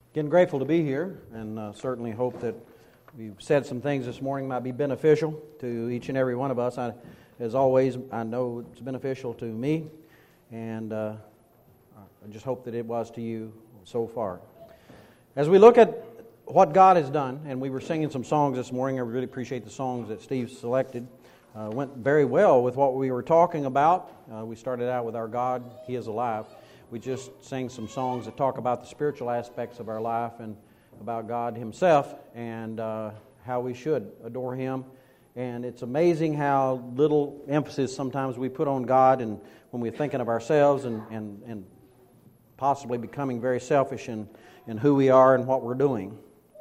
Again, grateful to be here, and certainly hope that we've said some things this morning might be beneficial to each and every one of us. As always, I know it's beneficial to me, and I just hope that it was to you so far. As we look at what God has done, and we were singing some songs this morning, I really appreciate the songs that Steve selected. Went very well with what we were talking about. We started out with our God, He is alive. We just sang some songs that talk about the spiritual aspects of our life and about God Himself and how we should adore Him. And it's amazing how little emphasis sometimes we put on God, and when we're thinking of ourselves and possibly becoming very selfish in who we are and what we're doing.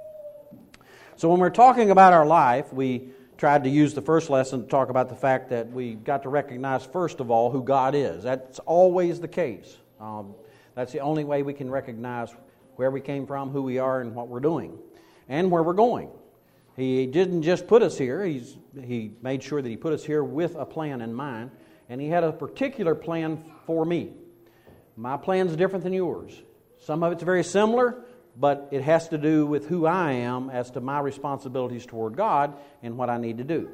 So when we're talking about our life, we tried to use the first lesson to talk about the fact that we got to recognize first of all who God is. That's always the case. That's the only way we can recognize where we came from, who we are, and what we're doing, and where we're going. He didn't just put us here. He made sure that He put us here with a plan in mind, and He had a particular plan for me. My plan's different than yours. Some of it's very similar, but it has to do with who I am as to my responsibilities toward God and what I need to do.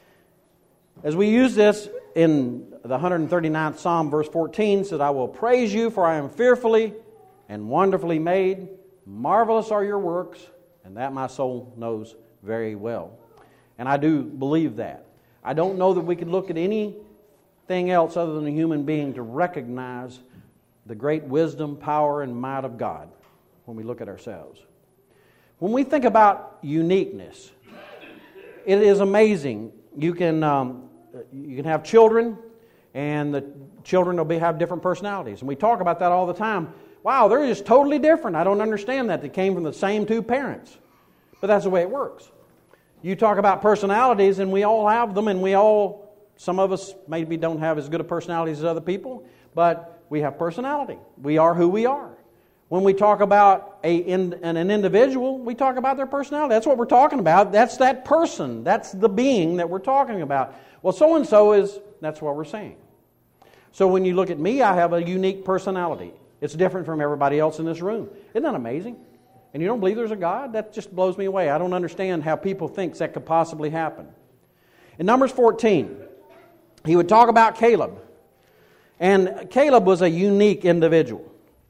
As we use this in the 139th Psalm, verse 14, said, I will praise you, for I am fearfully and wonderfully made. Marvelous are your works, and that my soul knows very well. And I do believe that. I don't know that we could look at anything else other than a human being to recognize the great wisdom, power, and might of God when we look at ourselves. When we think about uniqueness, it is amazing. You can have children, and the children will have different personalities. And we talk about that all the time. Wow, they're just totally different. I don't understand that. They came from the same two parents. But that's the way it works. You talk about personalities, and we all have them, and some of us maybe don't have as good a personalities as other people, but we have personality. We are who we are. When we talk about an individual, we talk about their personality. That's what we're talking about. That's that person. That's the being that we're talking about. Well, so-and-so that's what we're saying. So when you look at me, I have a unique personality. It's different from everybody else in this room. Isn't that amazing? And you don't believe there's a God? That just blows me away. I don't understand how people think that could possibly happen. In Numbers 14, he would talk about Caleb. And Caleb was a unique individual.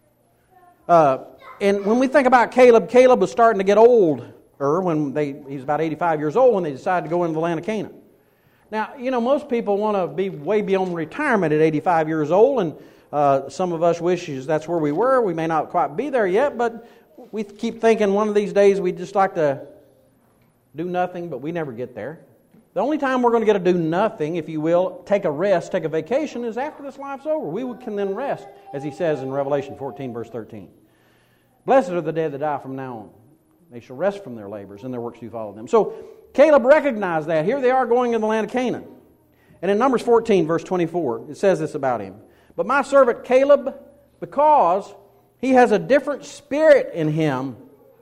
And when we think about Caleb was starting to get older when he was about 85 years old when they decided to go into the land of Canaan. Now, most people want to be way beyond retirement at 85 years old, and some of us wish that's where we were. We may not quite be there yet, but we keep thinking one of these days we'd just like to do nothing, but we never get there. The only time we're going to get to do nothing, if you will, take a rest, take a vacation, is after this life's over. We can then rest, as he says in Revelation 14, verse 13. Blessed are the dead that die from now on. They shall rest from their labors, and their works do follow them. So Caleb recognized that. Here they are going in the land of Canaan. And in Numbers 14, verse 24, it says this about him. But my servant Caleb, because he has a different spirit in him,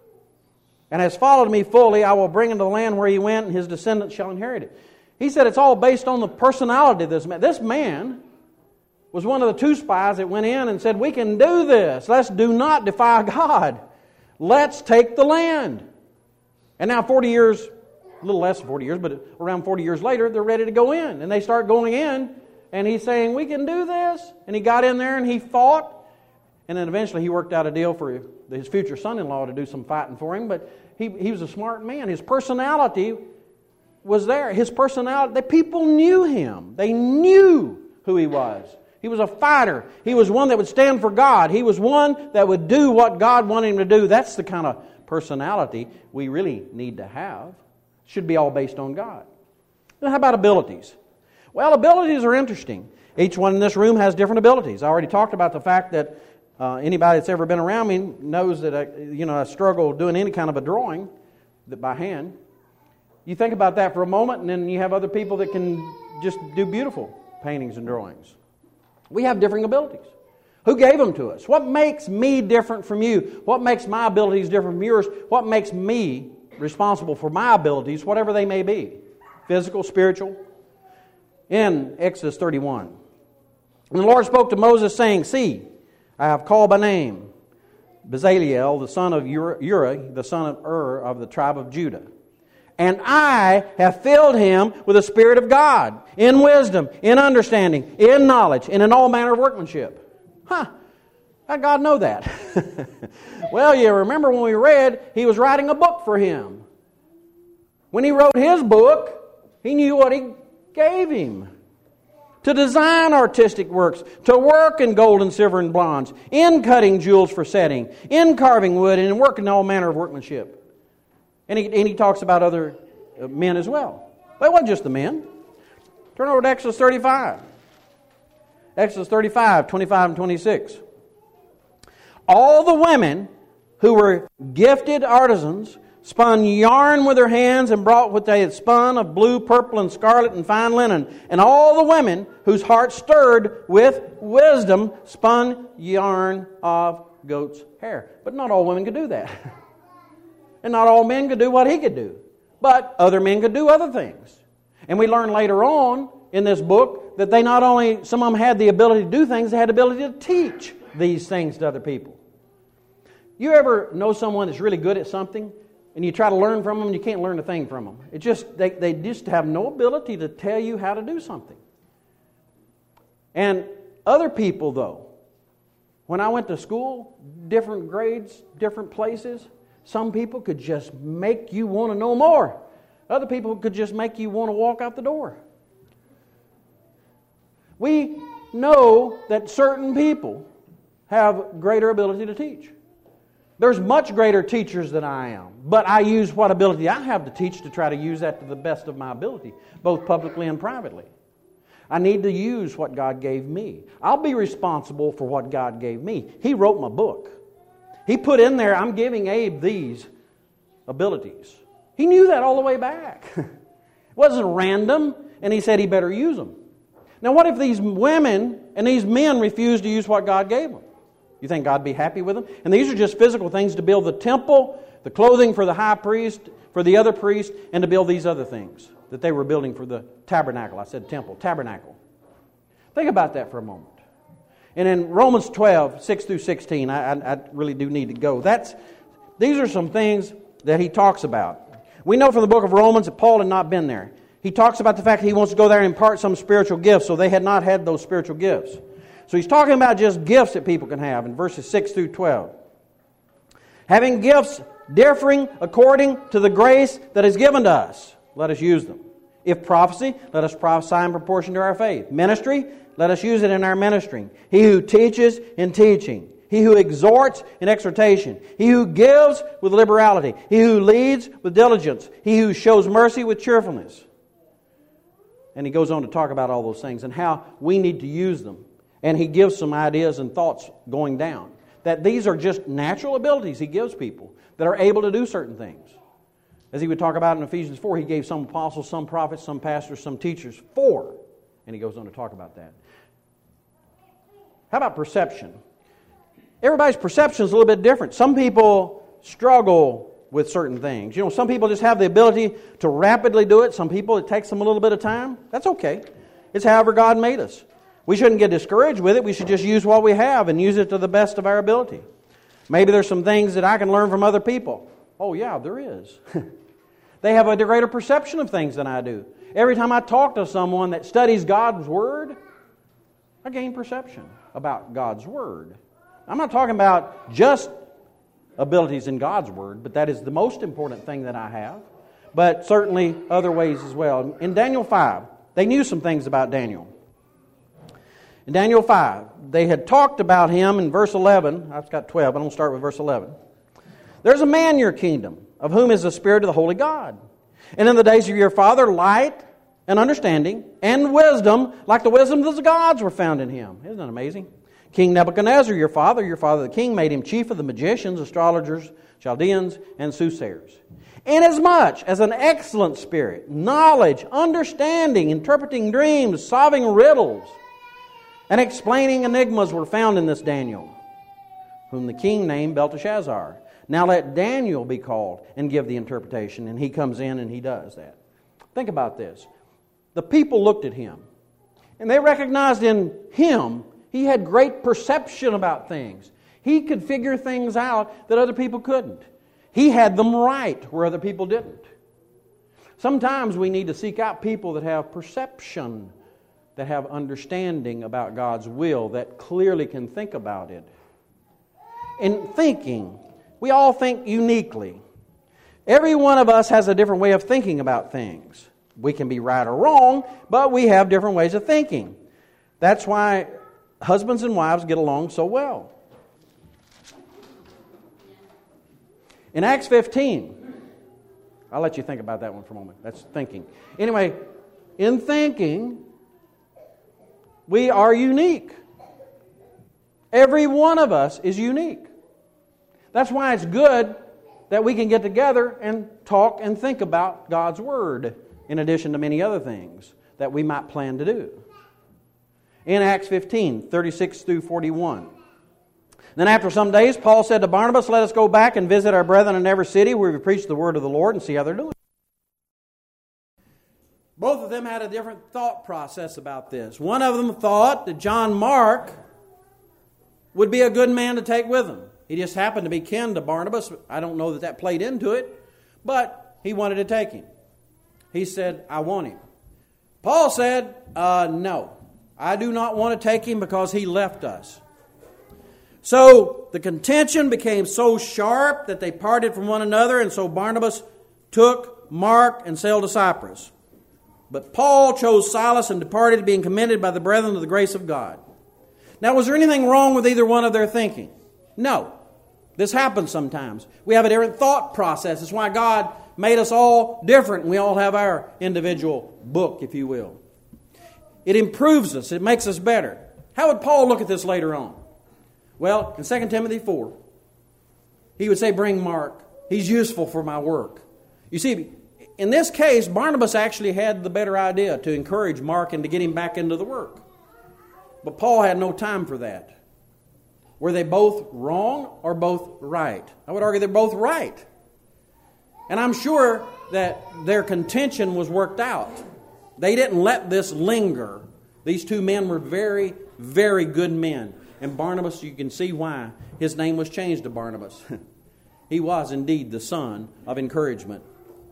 and has followed me fully, I will bring him to the land where he went, and his descendants shall inherit it. He said it's all based on the personality of this man. This man was one of the two spies that went in and said, we can do this. Let's do not defy God. Let's take the land. And now 40 years, a little less than 40 years, but around 40 years later, they're ready to go in. And they start going in, and he's saying, we can do this. And he got in there and he fought. And then eventually he worked out a deal for his future son-in-law to do some fighting for him. But he was a smart man. His personality was there. His personality, the people knew him. They knew who he was. He was a fighter. He was one that would stand for God. He was one that would do what God wanted him to do. That's the kind of personality we really need to have. It should be all based on God. Now, how about abilities? Well, abilities are interesting. Each one in this room has different abilities. I already talked about the fact that anybody that's ever been around me knows that I struggle doing any kind of a drawing by hand. You think about that for a moment, and then you have other people that can just do beautiful paintings and drawings. We have differing abilities. Who gave them to us? What makes me different from you? What makes my abilities different from yours? What makes me responsible for my abilities, whatever they may be? Physical, spiritual. In Exodus 31. And the Lord spoke to Moses, saying, see, I have called by name Bezaleel, the son of Uri, the son of of the tribe of Judah. And I have filled him with the Spirit of God, in wisdom, in understanding, in knowledge, and in all manner of workmanship. How did God know that? Well, you remember when we read, He was writing a book for him. When He wrote His book, He knew what He gave him. To design artistic works, to work in gold and silver and bronze, in cutting jewels for setting, in carving wood, and in working all manner of workmanship. And he talks about other men as well. But it wasn't just the men. Turn over to Exodus 35. Exodus 35, 25 and 26. All the women who were gifted artisans spun yarn with their hands and brought what they had spun of blue, purple, and scarlet and fine linen. And all the women whose hearts stirred with wisdom spun yarn of goat's hair. But not all women could do that. And not all men could do what he could do. But other men could do other things. And we learn later on in this book that they not only, some of them had the ability to do things, they had the ability to teach these things to other people. You ever know someone that's really good at something and you try to learn from them and you can't learn a thing from them? It just they just have no ability to tell you how to do something. And other people, though, when I went to school, different grades, different places, some people could just make you want to know more. Other people could just make you want to walk out the door. We know that certain people have greater ability to teach. There's much greater teachers than I am, but I use what ability I have to teach to try to use that to the best of my ability, both publicly and privately. I need to use what God gave me. I'll be responsible for what God gave me. He wrote my book. He put in there, I'm giving Abe these abilities. He knew that all the way back. It wasn't random, and He said He better use them. Now what if these women and these men refuse to use what God gave them? You think God would be happy with them? And these are just physical things to build the temple, the clothing for the high priest, for the other priest, and to build these other things that they were building for the tabernacle. I said temple, tabernacle. Think about that for a moment. And in Romans 12, 6 through 16, I really do need to go. These are some things that he talks about. We know from the book of Romans that Paul had not been there. He talks about the fact that he wants to go there and impart some spiritual gifts, so they had not had those spiritual gifts. So he's talking about just gifts that people can have in verses 6 through 12. Having gifts differing according to the grace that is given to us, let us use them. If prophecy, let us prophesy in proportion to our faith. Ministry, let us use it in our ministering. He who teaches in teaching. He who exhorts in exhortation. He who gives with liberality. He who leads with diligence. He who shows mercy with cheerfulness. And he goes on to talk about all those things and how we need to use them. And he gives some ideas and thoughts going down. That these are just natural abilities he gives people that are able to do certain things. As he would talk about in Ephesians 4, he gave some apostles, some prophets, some pastors, some teachers. 4. And he goes on to talk about that. How about perception? Everybody's perception is a little bit different. Some people struggle with certain things. You know, some people just have the ability to rapidly do it. Some people, it takes them a little bit of time. That's okay. It's however God made us. We shouldn't get discouraged with it. We should just use what we have and use it to the best of our ability. Maybe there's some things that I can learn from other people. Oh yeah, there is. They have a greater perception of things than I do. Every time I talk to someone that studies God's Word, I gain perception about God's Word. I'm not talking about just abilities in God's Word, but that is the most important thing that I have. But certainly other ways as well. In Daniel 5, they knew some things about Daniel. In Daniel 5, they had talked about him in verse 11. I've got 12, but I'm going to start with verse 11. There's a man in your kingdom, of whom is the Spirit of the Holy God. And in the days of your father, light and understanding and wisdom, like the wisdom of the gods, were found in him. Isn't that amazing? King Nebuchadnezzar, your father the king, made him chief of the magicians, astrologers, Chaldeans, and soothsayers. Inasmuch as an excellent spirit, knowledge, understanding, interpreting dreams, solving riddles, and explaining enigmas were found in this Daniel, whom the king named Belteshazzar. Now let Daniel be called and give the interpretation. And he comes in and he does that. Think about this. The people looked at him, and they recognized in him he had great perception about things. He could figure things out that other people couldn't. He had them right where other people didn't. Sometimes we need to seek out people that have perception, that have understanding about God's will, that clearly can think about it. In thinking, we all think uniquely. Every one of us has a different way of thinking about things. We can be right or wrong, but we have different ways of thinking. That's why husbands and wives get along so well. In Acts 15, I'll let you think about that one for a moment. That's thinking. Anyway, in thinking, we are unique. Every one of us is unique. That's why it's good that we can get together and talk and think about God's Word, in addition to many other things that we might plan to do. In Acts 15, 36 through 41. Then after some days, Paul said to Barnabas, "Let us go back and visit our brethren in every city where we preach the word of the Lord and see how they're doing." Both of them had a different thought process about this. One of them thought that John Mark would be a good man to take with him. He just happened to be kin to Barnabas. I don't know that played into it, but he wanted to take him. He said, "I want him." Paul said, "No, I do not want to take him because he left us." So the contention became so sharp that they parted from one another, and so Barnabas took Mark and sailed to Cyprus. But Paul chose Silas and departed, being commended by the brethren of the grace of God. Now, was there anything wrong with either one of their thinking? No. This happens sometimes. We have a different thought process. That's why God made us all different, and we all have our individual book, if you will. It improves us. It makes us better. How would Paul look at this later on? Well, in 2 Timothy 4, he would say, "Bring Mark. He's useful for my work." You see, in this case, Barnabas actually had the better idea to encourage Mark and to get him back into the work. But Paul had no time for that. Were they both wrong or both right? I would argue they're both right. And I'm sure that their contention was worked out. They didn't let this linger. These two men were very, very good men. And Barnabas, you can see why his name was changed to Barnabas. He was indeed the son of encouragement.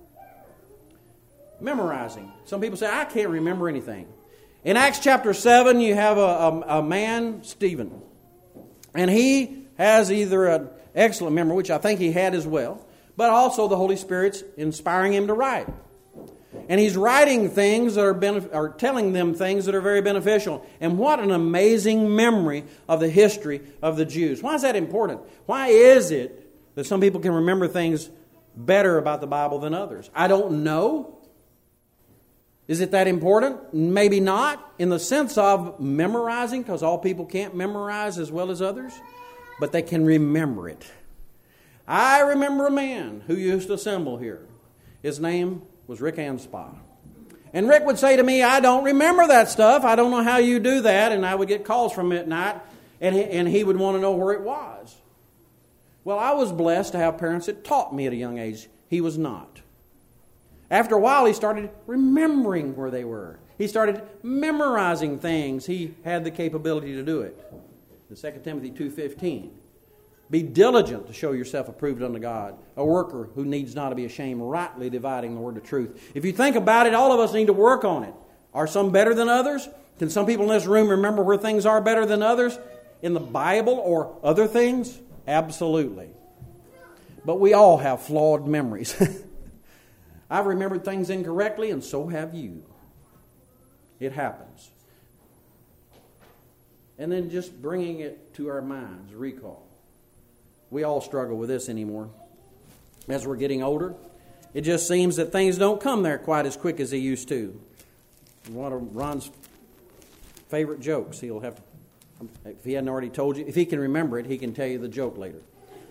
Memorizing. Some people say, "I can't remember anything." In Acts chapter 7, you have a man, Stephen. And he has either an excellent memory, which I think he had as well, but also the Holy Spirit's inspiring him to write. And he's writing things that are telling them things that are very beneficial. And what an amazing memory of the history of the Jews. Why is that important? Why is it that some people can remember things better about the Bible than others? I don't know. Is it that important? Maybe not, in the sense of memorizing, because all people can't memorize as well as others, but they can remember it. I remember a man who used to assemble here. His name was Rick Anspaugh. And Rick would say to me, "I don't remember that stuff. I don't know how you do that." And I would get calls from him at night, and he would want to know where it was. Well, I was blessed to have parents that taught me at a young age. He was not. After a while, he started remembering where they were. He started memorizing things. He had the capability to do it. In 2 Timothy 2:15. Be diligent to show yourself approved unto God, a worker who needs not to be ashamed, rightly dividing the word of truth. If you think about it, all of us need to work on it. Are some better than others? Can some people in this room remember where things are better than others? In the Bible or other things? Absolutely. But we all have flawed memories. I've remembered things incorrectly, and so have you. It happens. And then just bringing it to our minds, recall. We all struggle with this anymore. As we're getting older, it just seems that things don't come there quite as quick as they used to. One of Ron's favorite jokes, he'll have to, if he hadn't already told you, if he can remember it, he can tell you the joke later.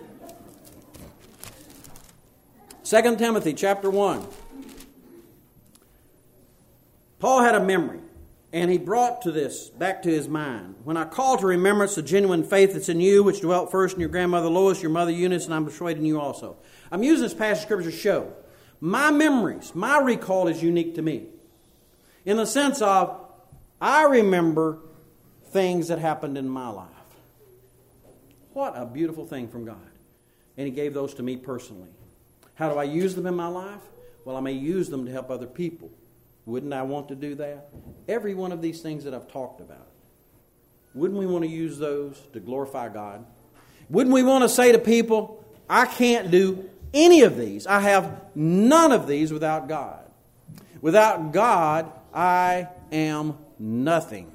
2 Timothy chapter 1. Paul had a memory, and he brought back to his mind. "When I call to remembrance the genuine faith that's in you, which dwelt first in your grandmother Lois, your mother Eunice, and I'm persuaded in you also." I'm using this passage of Scripture to show my memories, my recall is unique to me. In the sense of, I remember things that happened in my life. What a beautiful thing from God. And He gave those to me personally. How do I use them in my life? Well, I may use them to help other people. Wouldn't I want to do that? Every one of these things that I've talked about. Wouldn't we want to use those to glorify God? Wouldn't we want to say to people, I can't do any of these. I have none of these without God. Without God, I am nothing.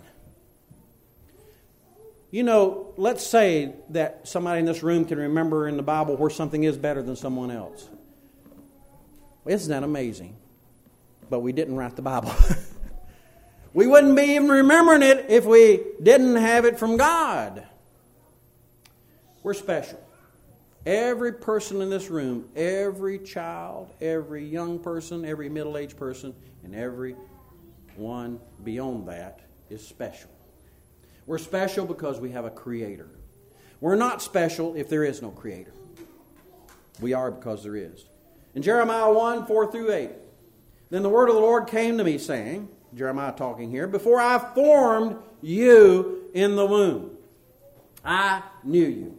You know, let's say that somebody in this room can remember in the Bible where something is better than someone else. Isn't that amazing? But we didn't write the Bible. We wouldn't be even remembering it if we didn't have it from God. We're special. Every person in this room, every child, every young person, every middle-aged person, and every one beyond that is special. We're special because we have a Creator. We're not special if there is no Creator. We are because there is. In Jeremiah 1, 4 through 8, then the word of the Lord came to me, saying, Jeremiah talking here, before I formed you in the womb, I knew you.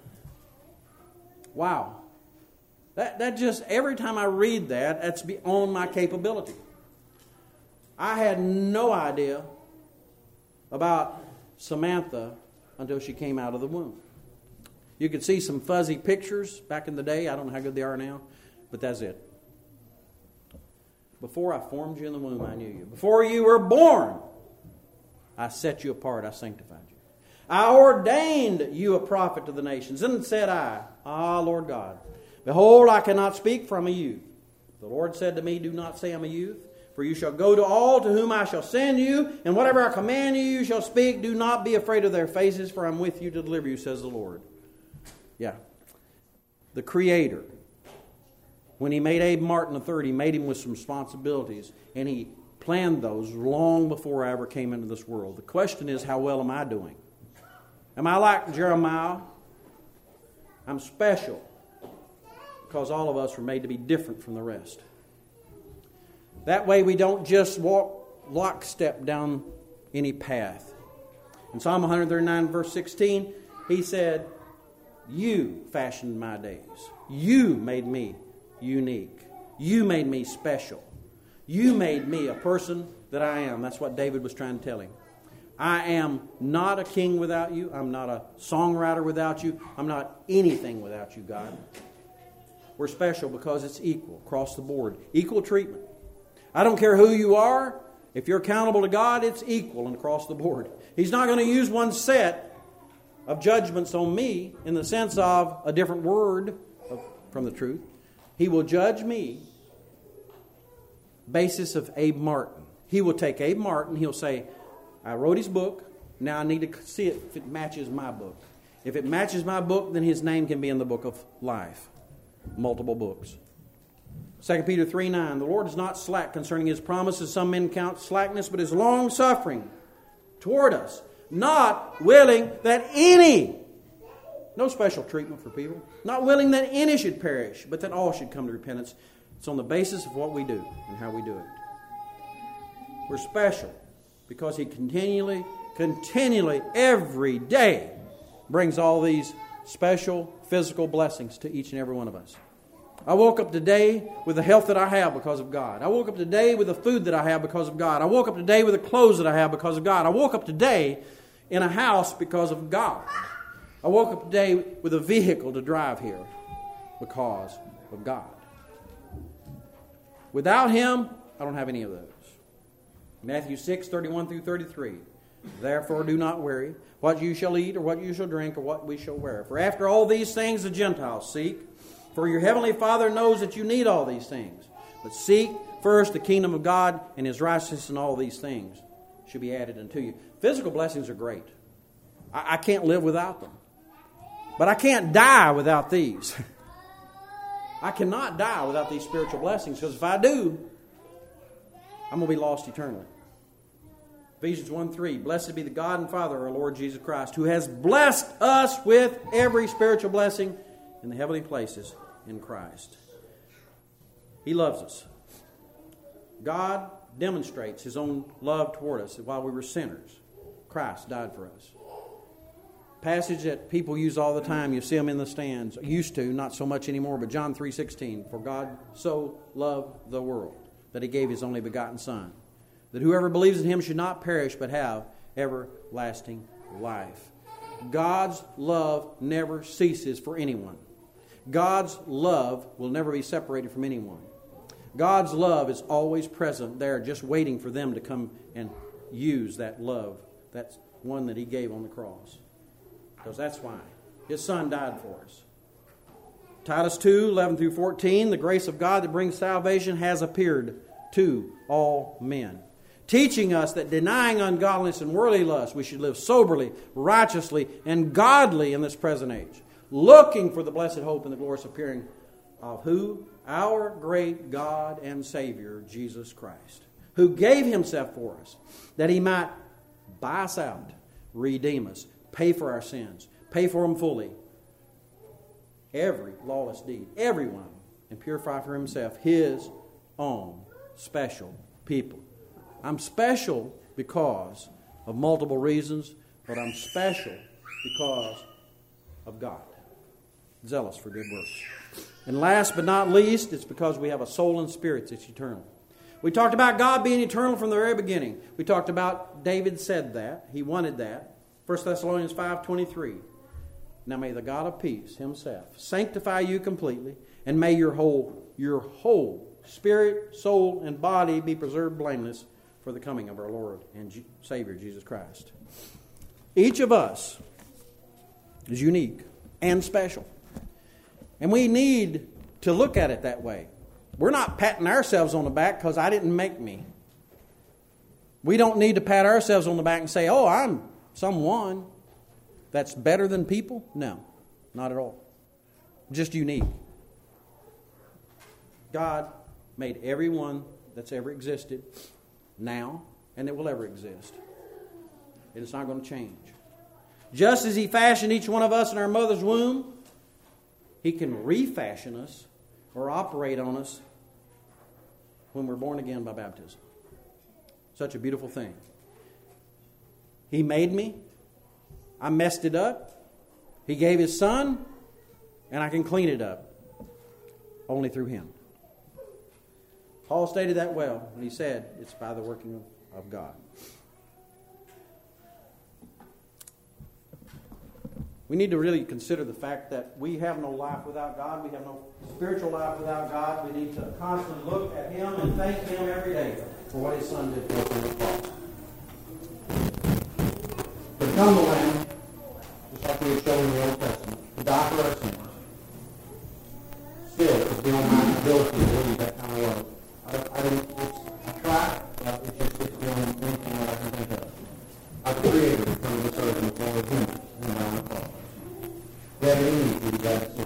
Wow. That just, every time I read that, that's beyond my capability. I had no idea about Samantha until she came out of the womb. You could see some fuzzy pictures back in the day. I don't know how good they are now, but that's it. Before I formed you in the womb, I knew you. Before you were born, I set you apart. I sanctified you. I ordained you a prophet to the nations. Then said I, Lord God, behold, I cannot speak, for I am a youth. The Lord said to me, do not say I am a youth, for you shall go to all to whom I shall send you, and whatever I command you, you shall speak. Do not be afraid of their faces, for I am with you to deliver you, says the Lord. Yeah. The Creator. When He made Abe Martin III, He made him with some responsibilities, and He planned those long before I ever came into this world. The question is, how well am I doing? Am I like Jeremiah? I'm special because all of us were made to be different from the rest. That way we don't just walk lockstep down any path. In Psalm 139, verse 16, he said, you fashioned my days. You made me unique. You made me special. You made me a person that I am. That's what David was trying to tell him. I am not a king without you. I'm not a songwriter without you. I'm not anything without you, God. We're special because it's equal across the board. Equal treatment. I don't care who you are. If you're accountable to God, it's equal and across the board. He's not going to use one set of judgments on me in the sense of a different word from the truth. He will judge me basis of Abe Martin. He will take Abe Martin. He'll say, I wrote his book. Now I need to see it if it matches my book. If it matches my book, then his name can be in the book of life. Multiple books. 2 Peter 3:9, the Lord is not slack concerning His promises. Some men count slackness, but is long-suffering toward us. Not willing that any, no special treatment for people, not willing that any should perish, but that all should come to repentance. It's on the basis of what we do and how we do it. We're special because He continually, every day brings all these special physical blessings to each and every one of us. I woke up today with the health that I have because of God. I woke up today with the food that I have because of God. I woke up today with the clothes that I have because of God. I woke up today in a house because of God. I woke up today with a vehicle to drive here because of God. Without Him, I don't have any of those. Matthew 6:31 through 33. Therefore do not worry what you shall eat or what you shall drink or what we shall wear. For after all these things the Gentiles seek. For your heavenly Father knows that you need all these things. But seek first the kingdom of God and His righteousness, and all these things should be added unto you. Physical blessings are great. I can't live without them. But I can't die without these. I cannot die without these spiritual blessings, because if I do, I'm going to be lost eternally. Ephesians 1:3, blessed be the God and Father of our Lord Jesus Christ, who has blessed us with every spiritual blessing in the heavenly places in Christ. He loves us. God demonstrates His own love toward us while we were sinners. Christ died for us. Passage that people use all the time. You see them in the stands. Used to, not so much anymore, but John 3:16. For God so loved the world that He gave His only begotten Son, that whoever believes in Him should not perish but have everlasting life. God's love never ceases for anyone. God's love will never be separated from anyone. God's love is always present there, just waiting for them to come and use that love, that one that He gave on the cross. Because that's why His Son died for us. Titus 2:11-14, the grace of God that brings salvation has appeared to all men, teaching us that denying ungodliness and worldly lust, we should live soberly, righteously, and godly in this present age, looking for the blessed hope and the glorious appearing of who? Our great God and Savior, Jesus Christ, who gave Himself for us, that He might buy us out, redeem us, pay for our sins, pay for them fully, every lawless deed, every one of them, and purify for Himself His own special people. I'm special because of multiple reasons, but I'm special because of God. Zealous for good works. And last but not least, it's because we have a soul and spirit that's eternal. We talked about God being eternal from the very beginning. We talked about David said that. He wanted that. 1 Thessalonians 5:23. Now may the God of peace Himself sanctify you completely, and may your whole spirit, soul, and body be preserved blameless for the coming of our Lord and Savior Jesus Christ. Each of us is unique and special. And we need to look at it that way. We're not patting ourselves on the back because I didn't make me. We don't need to pat ourselves on the back and say, oh, I'm someone that's better than people. No, not at all. Just unique. God made everyone that's ever existed now and that will ever exist. And it's not going to change. Just as He fashioned each one of us in our mother's womb, He can refashion us or operate on us when we're born again by baptism. Such a beautiful thing. He made me. I messed it up. He gave His Son, and I can clean it up only through Him. Paul stated that well when he said it's by the working of God. We need to really consider the fact that we have no life without God. We have no spiritual life without God. We need to constantly look at Him and thank Him every day for what His Son did for us on the cross. To become the Lamb, just like we were shown in the Old Testament, to die for our sins, still is beyond my ability to believe that kind of love. I try, but it's beyond anything that I can think of. Our Creator from this earth in the form of humans and on the cross. That in me, God